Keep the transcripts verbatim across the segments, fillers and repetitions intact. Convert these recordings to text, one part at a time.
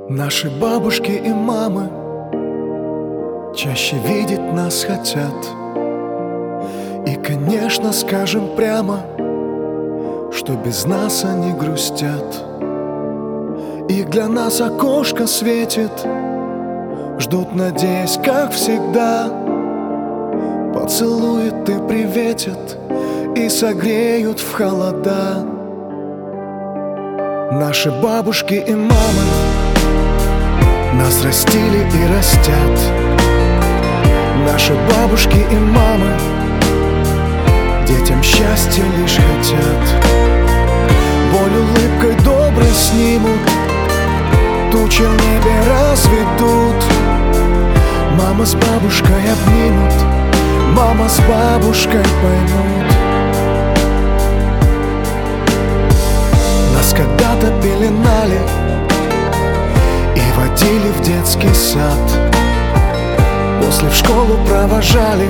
Наши бабушки и мамы чаще видеть нас хотят. И, конечно, скажем прямо, что без нас они грустят. И для нас окошко светит, ждут, надеясь, как всегда. Поцелуют и приветят, и согреют в холода. Наши бабушки и мамы нас растили и растят. Наши бабушки и мамы детям счастья лишь хотят. Боль улыбкой доброй снимут, тучи в небе разведут. Мама с бабушкой обнимут, мама с бабушкой поймут. Нас когда-то пеленали и водили в детский сад. После в школу провожали,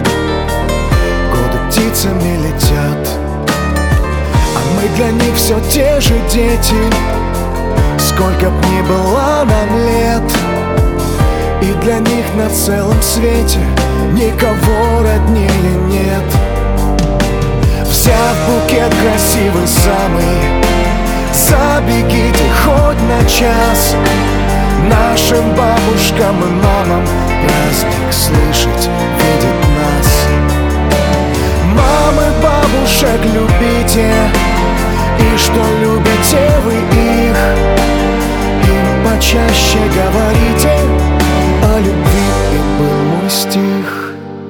годы птицами летят. А мы для них все те же дети, сколько б ни было нам лет. И для них на целом свете никого роднее нет. Взяв букет красивый самый, забегите хоть на час. Нашим бабушкам и мамам праздник слышать, видеть нас. Мамы, бабушек любите, и что любите вы их, им почаще говорите о любви, и был мой стих.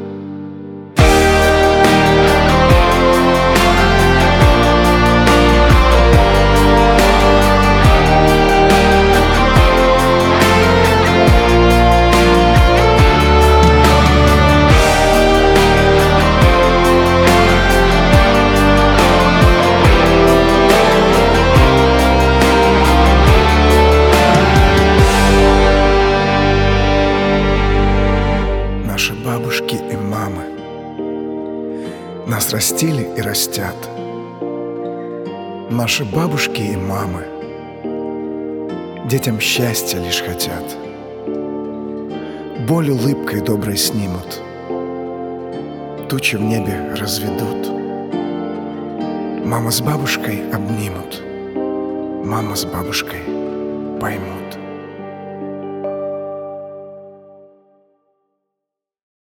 Наши бабушки и мамы нас растили и растят. Наши бабушки и мамы детям счастья лишь хотят. Боль улыбкой доброй снимут, тучи в небе разведут. Мама с бабушкой обнимут, мама с бабушкой поймут.